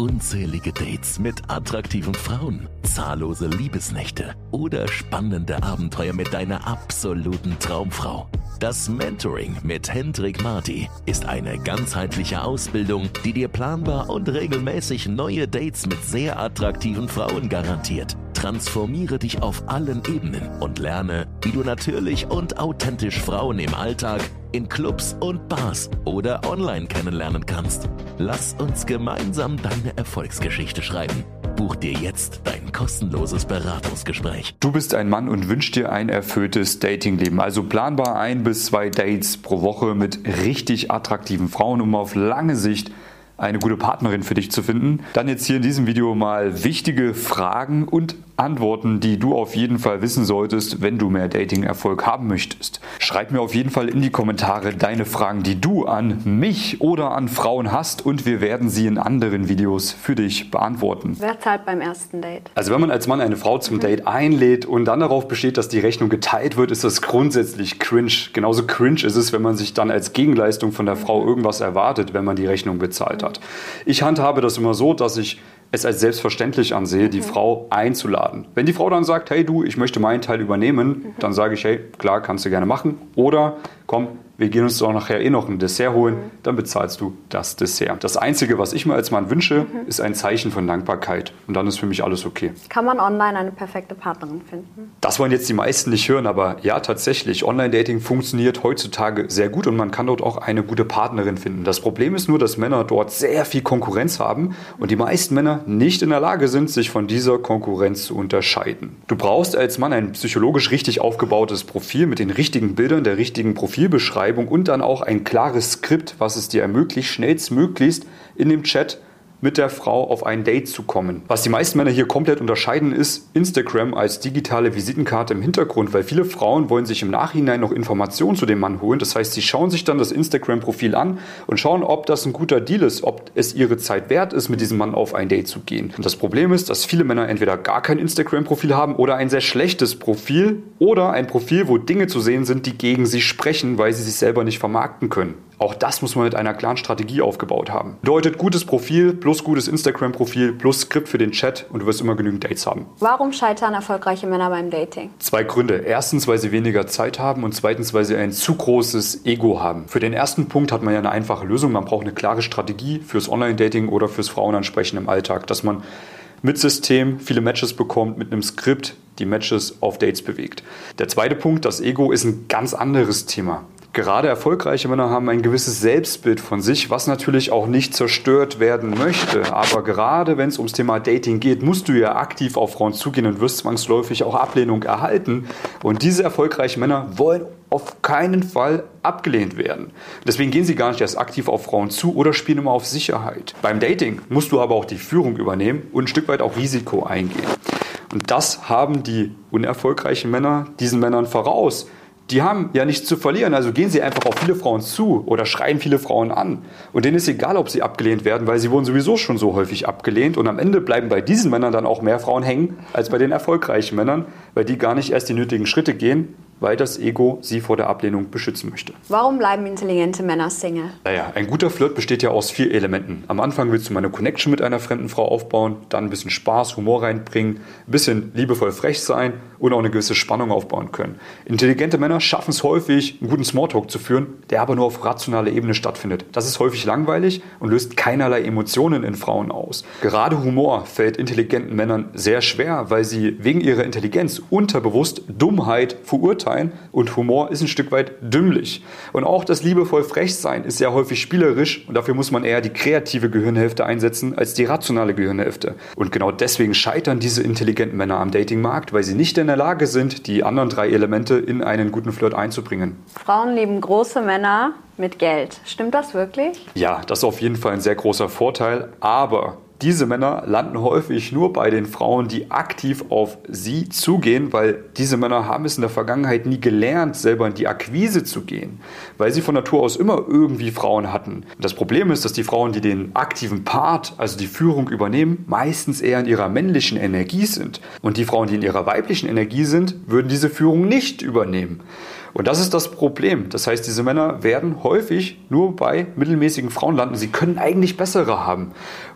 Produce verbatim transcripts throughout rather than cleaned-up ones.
unzählige Dates mit attraktiven Frauen, zahllose Liebesnächte oder spannende Abenteuer mit deiner absoluten Traumfrau. Das Mentoring mit Hendrik Marty ist eine ganzheitliche Ausbildung, die dir planbar und regelmäßig neue Dates mit sehr attraktiven Frauen garantiert. Transformiere dich auf allen Ebenen und lerne, wie du natürlich und authentisch Frauen im Alltag, in Clubs und Bars oder online kennenlernen kannst. Lass uns gemeinsam deine Erfolgsgeschichte schreiben. Buch dir jetzt dein kostenloses Beratungsgespräch. Du bist ein Mann und wünschst dir ein erfülltes Datingleben. Also planbar ein bis zwei Dates pro Woche mit richtig attraktiven Frauen, um auf lange Sicht eine gute Partnerin für dich zu finden. Dann jetzt hier in diesem Video mal wichtige Fragen und Antworten, die du auf jeden Fall wissen solltest, wenn du mehr Dating-Erfolg haben möchtest. Schreib mir auf jeden Fall in die Kommentare deine Fragen, die du an mich oder an Frauen hast, und wir werden sie in anderen Videos für dich beantworten. Wer zahlt beim ersten Date? Also wenn man als Mann eine Frau zum mhm. Date einlädt und dann darauf besteht, dass die Rechnung geteilt wird, ist das grundsätzlich cringe. Genauso cringe ist es, wenn man sich dann als Gegenleistung von der Frau irgendwas erwartet, wenn man die Rechnung bezahlt hat. Ich handhabe das immer so, dass ich es als selbstverständlich ansehe, die mhm. Frau einzuladen. Wenn die Frau dann sagt, hey du, ich möchte meinen Teil übernehmen, mhm. dann sage ich, hey, klar, kannst du gerne machen. Oder komm, wir gehen uns doch nachher eh noch ein Dessert holen, mhm. dann bezahlst du das Dessert. Das Einzige, was ich mir als Mann wünsche, mhm. ist ein Zeichen von Dankbarkeit. Und dann ist für mich alles okay. Kann man online eine perfekte Partnerin finden? Das wollen jetzt die meisten nicht hören, aber ja, tatsächlich. Online-Dating funktioniert heutzutage sehr gut und man kann dort auch eine gute Partnerin finden. Das Problem ist nur, dass Männer dort sehr viel Konkurrenz haben und die meisten Männer nicht in der Lage sind, sich von dieser Konkurrenz zu unterscheiden. Du brauchst als Mann ein psychologisch richtig aufgebautes Profil mit den richtigen Bildern, der richtigen Profilbeschreibung und dann auch ein klares Skript, was es dir ermöglicht, schnellstmöglichst in dem Chat mit der Frau auf ein Date zu kommen. Was die meisten Männer hier komplett unterscheiden, ist Instagram als digitale Visitenkarte im Hintergrund, weil viele Frauen wollen sich im Nachhinein noch Informationen zu dem Mann holen. Das heißt, sie schauen sich dann das Instagram-Profil an und schauen, ob das ein guter Deal ist, ob es ihre Zeit wert ist, mit diesem Mann auf ein Date zu gehen. Und das Problem ist, dass viele Männer entweder gar kein Instagram-Profil haben oder ein sehr schlechtes Profil oder ein Profil, wo Dinge zu sehen sind, die gegen sie sprechen, weil sie sich selber nicht vermarkten können. Auch das muss man mit einer klaren Strategie aufgebaut haben. Bedeutet gutes Profil plus gutes Instagram-Profil plus Skript für den Chat und du wirst immer genügend Dates haben. Warum scheitern erfolgreiche Männer beim Dating? Zwei Gründe. Erstens, weil sie weniger Zeit haben und zweitens, weil sie ein zu großes Ego haben. Für den ersten Punkt hat man ja eine einfache Lösung. Man braucht eine klare Strategie fürs Online-Dating oder fürs Frauenansprechen im Alltag, dass man mit System viele Matches bekommt, mit einem Skript die Matches auf Dates bewegt. Der zweite Punkt, das Ego, ist ein ganz anderes Thema. Gerade erfolgreiche Männer haben ein gewisses Selbstbild von sich, was natürlich auch nicht zerstört werden möchte. Aber gerade wenn es ums Thema Dating geht, musst du ja aktiv auf Frauen zugehen und wirst zwangsläufig auch Ablehnung erhalten. Und diese erfolgreichen Männer wollen auf keinen Fall abgelehnt werden. Deswegen gehen sie gar nicht erst aktiv auf Frauen zu oder spielen immer auf Sicherheit. Beim Dating musst du aber auch die Führung übernehmen und ein Stück weit auch Risiko eingehen. Und das haben die unerfolgreichen Männer diesen Männern voraus. Die haben ja nichts zu verlieren, also gehen sie einfach auf viele Frauen zu oder schreien viele Frauen an. Und denen ist egal, ob sie abgelehnt werden, weil sie wurden sowieso schon so häufig abgelehnt. Und am Ende bleiben bei diesen Männern dann auch mehr Frauen hängen als bei den erfolgreichen Männern, weil die gar nicht erst die nötigen Schritte gehen, weil das Ego sie vor der Ablehnung beschützen möchte. Warum bleiben intelligente Männer Single? Naja, ein guter Flirt besteht ja aus vier Elementen. Am Anfang willst du mal eine Connection mit einer fremden Frau aufbauen, dann ein bisschen Spaß, Humor reinbringen, ein bisschen liebevoll frech sein und auch eine gewisse Spannung aufbauen können. Intelligente Männer schaffen es häufig, einen guten Smalltalk zu führen, der aber nur auf rationaler Ebene stattfindet. Das ist häufig langweilig und löst keinerlei Emotionen in Frauen aus. Gerade Humor fällt intelligenten Männern sehr schwer, weil sie wegen ihrer Intelligenz unterbewusst Dummheit verurteilen. Und Humor ist ein Stück weit dümmlich. Und auch das liebevoll Frechsein ist sehr häufig spielerisch und dafür muss man eher die kreative Gehirnhälfte einsetzen als die rationale Gehirnhälfte. Und genau deswegen scheitern diese intelligenten Männer am Datingmarkt, weil sie nicht in der Lage sind, die anderen drei Elemente in einen guten Flirt einzubringen. Frauen lieben große Männer mit Geld. Stimmt das wirklich? Ja, das ist auf jeden Fall ein sehr großer Vorteil, aber diese Männer landen häufig nur bei den Frauen, die aktiv auf sie zugehen, weil diese Männer haben es in der Vergangenheit nie gelernt, selber in die Akquise zu gehen, weil sie von Natur aus immer irgendwie Frauen hatten. Das Problem ist, dass die Frauen, die den aktiven Part, also die Führung übernehmen, meistens eher in ihrer männlichen Energie sind. Und die Frauen, die in ihrer weiblichen Energie sind, würden diese Führung nicht übernehmen. Und das ist das Problem. Das heißt, diese Männer werden häufig nur bei mittelmäßigen Frauen landen. Sie können eigentlich bessere haben.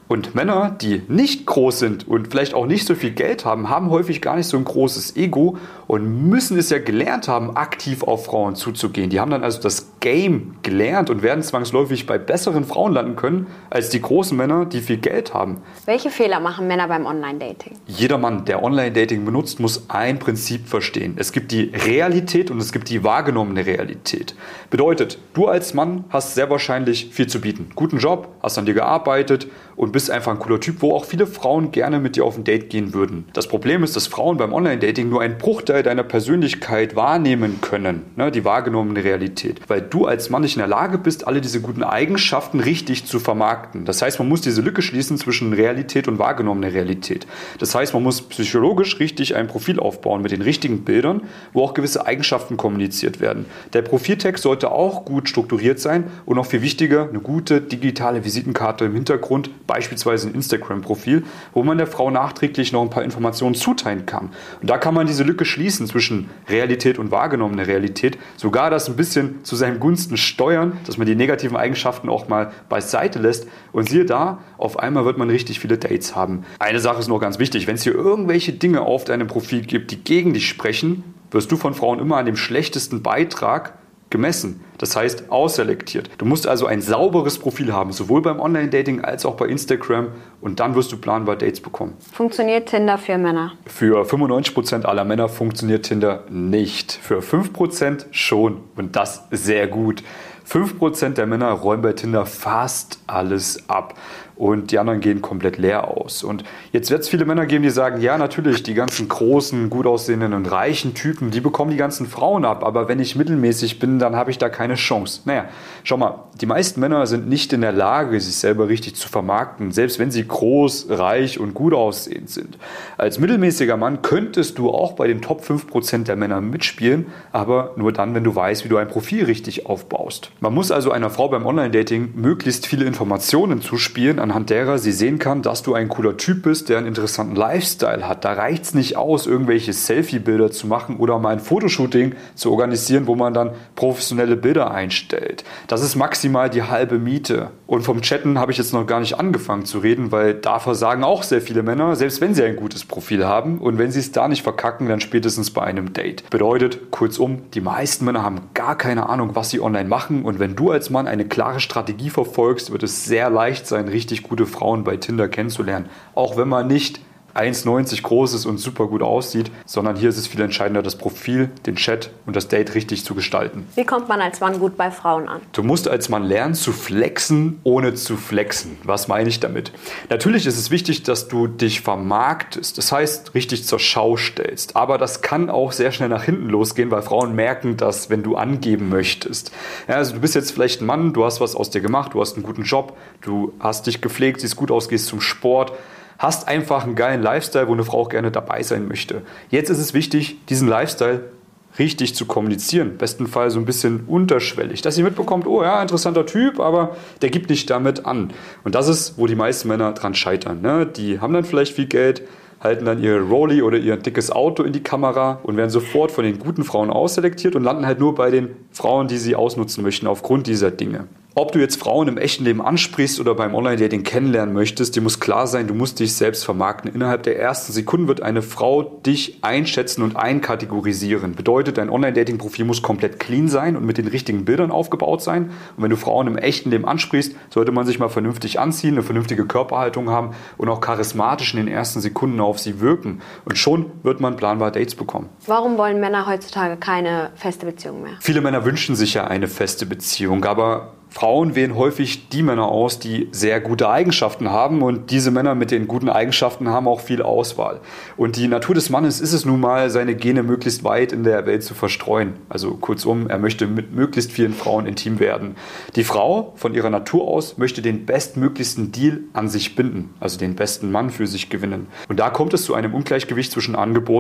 Und Männer, die nicht groß sind und vielleicht auch nicht so viel Geld haben, haben häufig gar nicht so ein großes Ego und müssen es ja gelernt haben, aktiv auf Frauen zuzugehen. Die haben dann also das Game gelernt und werden zwangsläufig bei besseren Frauen landen können, als die großen Männer, die viel Geld haben. Welche Fehler machen Männer beim Online-Dating? Jeder Mann, der Online-Dating benutzt, muss ein Prinzip verstehen. Es gibt die Realität und es gibt die wahrgenommene Realität. Bedeutet, du als Mann hast sehr wahrscheinlich viel zu bieten. Guten Job, hast an dir gearbeitet und bist einfach ein cooler Typ, wo auch viele Frauen gerne mit dir auf ein Date gehen würden. Das Problem ist, dass Frauen beim Online-Dating nur einen Bruchteil deiner Persönlichkeit wahrnehmen können, ne, die wahrgenommene Realität, weil du als Mann nicht in der Lage bist, alle diese guten Eigenschaften richtig zu vermarkten. Das heißt, man muss diese Lücke schließen zwischen Realität und wahrgenommener Realität. Das heißt, man muss psychologisch richtig ein Profil aufbauen mit den richtigen Bildern, wo auch gewisse Eigenschaften kommuniziert werden. Der Profiltext sollte auch gut strukturiert sein und noch viel wichtiger, eine gute digitale Visitenkarte im Hintergrund, beispielsweise ein Instagram-Profil, wo man der Frau nachträglich noch ein paar Informationen zuteilen kann. Und da kann man diese Lücke schließen zwischen Realität und wahrgenommener Realität, sogar das ein bisschen zu seinen Gunsten steuern, dass man die negativen Eigenschaften auch mal beiseite lässt. Und siehe da, auf einmal wird man richtig viele Dates haben. Eine Sache ist noch ganz wichtig, wenn es hier irgendwelche Dinge auf deinem Profil gibt, die gegen dich sprechen, wirst du von Frauen immer an dem schlechtesten Beitrag gemessen, das heißt ausselektiert. Du musst also ein sauberes Profil haben, sowohl beim Online-Dating als auch bei Instagram und dann wirst du planbar Dates bekommen. Funktioniert Tinder für Männer? Für fünfundneunzig Prozent aller Männer funktioniert Tinder nicht. Für fünf Prozent schon und das sehr gut. fünf Prozent der Männer räumen bei Tinder fast alles ab und die anderen gehen komplett leer aus. Und jetzt wird es viele Männer geben, die sagen, ja natürlich, die ganzen großen, gut aussehenden und reichen Typen, die bekommen die ganzen Frauen ab, aber wenn ich mittelmäßig bin, dann habe ich da keine Chance. Naja, schau mal, die meisten Männer sind nicht in der Lage, sich selber richtig zu vermarkten, selbst wenn sie groß, reich und gut aussehend sind. Als mittelmäßiger Mann könntest du auch bei den Top fünf Prozent der Männer mitspielen, aber nur dann, wenn du weißt, wie du ein Profil richtig aufbaust. Man muss also einer Frau beim Online-Dating möglichst viele Informationen zuspielen, anhand derer sie sehen kann, dass du ein cooler Typ bist, der einen interessanten Lifestyle hat. Da reicht es nicht aus, irgendwelche Selfie-Bilder zu machen oder mal ein Fotoshooting zu organisieren, wo man dann professionelle Bilder einstellt. Das ist maximal die halbe Miete. Und vom Chatten habe ich jetzt noch gar nicht angefangen zu reden, weil da versagen auch sehr viele Männer, selbst wenn sie ein gutes Profil haben. Und wenn sie es da nicht verkacken, dann spätestens bei einem Date. Bedeutet, kurzum, die meisten Männer haben gar keine Ahnung, was sie online machen. Und wenn du als Mann eine klare Strategie verfolgst, wird es sehr leicht sein, richtig gute Frauen bei Tinder kennenzulernen. Auch wenn man nicht eins neunzig groß ist und super gut aussieht, sondern hier ist es viel entscheidender, das Profil, den Chat und das Date richtig zu gestalten. Wie kommt man als Mann gut bei Frauen an? Du musst als Mann lernen zu flexen, ohne zu flexen. Was meine ich damit? Natürlich ist es wichtig, dass du dich vermarktest, das heißt, richtig zur Schau stellst. Aber das kann auch sehr schnell nach hinten losgehen, weil Frauen merken das, wenn du angeben möchtest. Ja, also du bist jetzt vielleicht ein Mann, du hast was aus dir gemacht, du hast einen guten Job, du hast dich gepflegt, siehst gut aus, gehst zum Sport, hast einfach einen geilen Lifestyle, wo eine Frau auch gerne dabei sein möchte. Jetzt ist es wichtig, diesen Lifestyle richtig zu kommunizieren. Im besten Fall so ein bisschen unterschwellig, dass sie mitbekommt, oh ja, interessanter Typ, aber der gibt nicht damit an. Und das ist, wo die meisten Männer dran scheitern. Ne? Die haben dann vielleicht viel Geld, halten dann ihr Rolli oder ihr dickes Auto in die Kamera und werden sofort von den guten Frauen ausselektiert und landen halt nur bei den Frauen, die sie ausnutzen möchten aufgrund dieser Dinge. Ob du jetzt Frauen im echten Leben ansprichst oder beim Online-Dating kennenlernen möchtest, dir muss klar sein, du musst dich selbst vermarkten. Innerhalb der ersten Sekunden wird eine Frau dich einschätzen und einkategorisieren. Bedeutet, dein Online-Dating-Profil muss komplett clean sein und mit den richtigen Bildern aufgebaut sein. Und wenn du Frauen im echten Leben ansprichst, sollte man sich mal vernünftig anziehen, eine vernünftige Körperhaltung haben und auch charismatisch in den ersten Sekunden auf sie wirken. Und schon wird man planbar Dates bekommen. Warum wollen Männer heutzutage keine feste Beziehung mehr? Viele Männer wünschen sich ja eine feste Beziehung, aber Frauen wählen häufig die Männer aus, die sehr gute Eigenschaften haben und diese Männer mit den guten Eigenschaften haben auch viel Auswahl. Und die Natur des Mannes ist es nun mal, seine Gene möglichst weit in der Welt zu verstreuen. Also kurzum, er möchte mit möglichst vielen Frauen intim werden. Die Frau von ihrer Natur aus möchte den bestmöglichsten Deal an sich binden, also den besten Mann für sich gewinnen. Und da kommt es zu einem Ungleichgewicht zwischen Angebot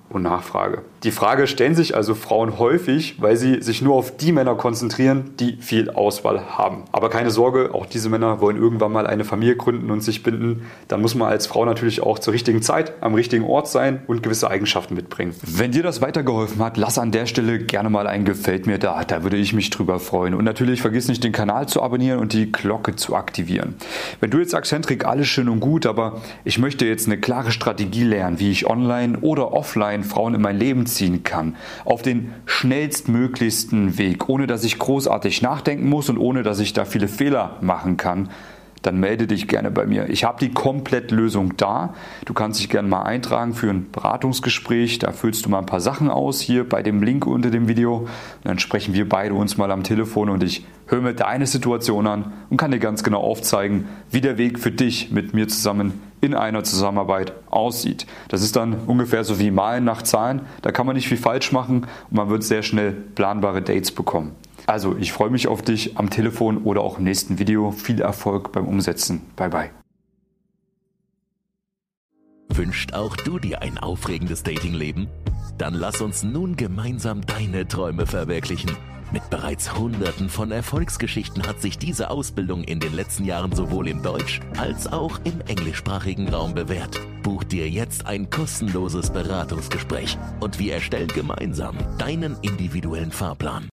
und Nachfrage. Die Frage stellen sich also Frauen häufig, weil sie sich nur auf die Männer konzentrieren, die viel Auswahl haben. Aber keine Sorge, auch diese Männer wollen irgendwann mal eine Familie gründen und sich binden. Dann muss man als Frau natürlich auch zur richtigen Zeit am richtigen Ort sein und gewisse Eigenschaften mitbringen. Wenn dir das weitergeholfen hat, lass an der Stelle gerne mal ein Gefällt mir da. Da würde ich mich drüber freuen. Und natürlich vergiss nicht, den Kanal zu abonnieren und die Glocke zu aktivieren. Wenn du jetzt sagst, Hendrik, alles schön und gut, aber ich möchte jetzt eine klare Strategie lernen, wie ich online oder offline Frauen in mein Leben ziehen kann, auf den schnellstmöglichsten Weg, ohne dass ich großartig nachdenken muss und ohne dass ich da viele Fehler machen kann, dann melde dich gerne bei mir. Ich habe die Komplettlösung da. Du kannst dich gerne mal eintragen für ein Beratungsgespräch. Da füllst du mal ein paar Sachen aus hier bei dem Link unter dem Video. Und dann sprechen wir beide uns mal am Telefon und ich höre mir deine Situation an und kann dir ganz genau aufzeigen, wie der Weg für dich mit mir zusammen in einer Zusammenarbeit aussieht. Das ist dann ungefähr so wie Malen nach Zahlen. Da kann man nicht viel falsch machen und man wird sehr schnell planbare Dates bekommen. Also, ich freue mich auf dich am Telefon oder auch im nächsten Video. Viel Erfolg beim Umsetzen. Bye, bye. Wünscht auch du dir ein aufregendes Datingleben? Dann lass uns nun gemeinsam deine Träume verwirklichen. Mit bereits Hunderten von Erfolgsgeschichten hat sich diese Ausbildung in den letzten Jahren sowohl im Deutsch- als auch im englischsprachigen Raum bewährt. Buch dir jetzt ein kostenloses Beratungsgespräch und wir erstellen gemeinsam deinen individuellen Fahrplan.